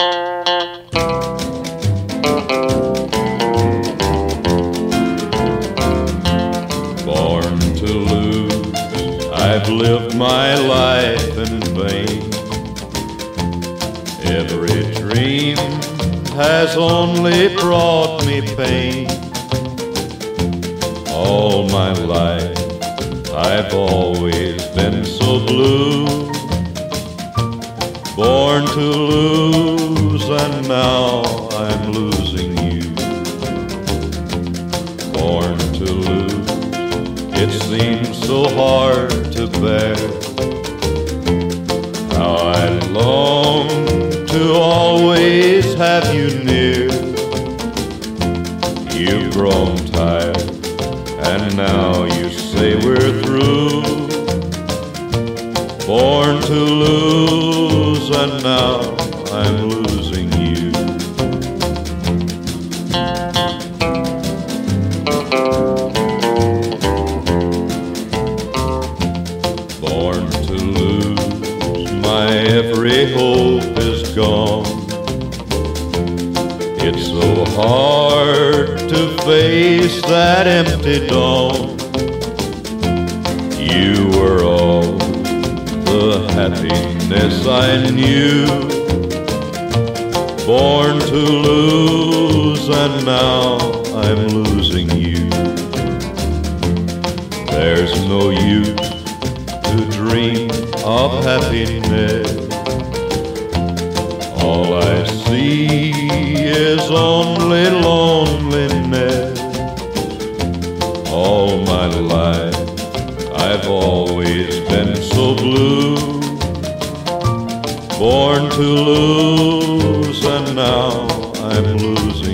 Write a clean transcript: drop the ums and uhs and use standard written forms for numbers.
Born to lose, I've lived my life in vain. Every dream has only brought me pain. All my life I've always been so blue. Born to lose, and now I'm losing you. Born to lose, it seems so hard to bear. How I long to always have you near. You've grown tired, and now you say we're through. Born to lose, and now I'm losing you. Born to lose, my every hope is gone. It's so hard to face that empty dawn. You were all the happiness I knew. Born to lose, and now I'm losing you. There's no use to dream of happiness. All I see is only loneliness. All my life I've always been so blue. Born to lose, and now I'm losing